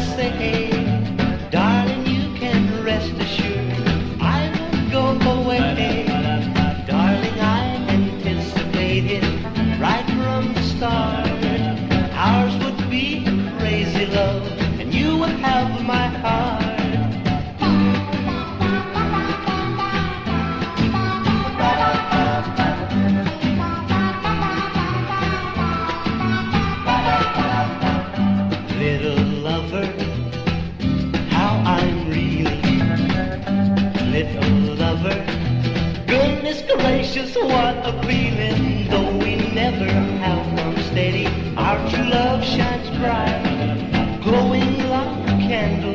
say, hey, darling, you can rest assured I won't go away. Darling, I anticipated right from the start ours would be crazy love, and you would have my heart. Little lover, how I'm reeling. Little lover, goodness gracious, what a feeling. Though we never have come steady, our true love shines bright, glowing like a candle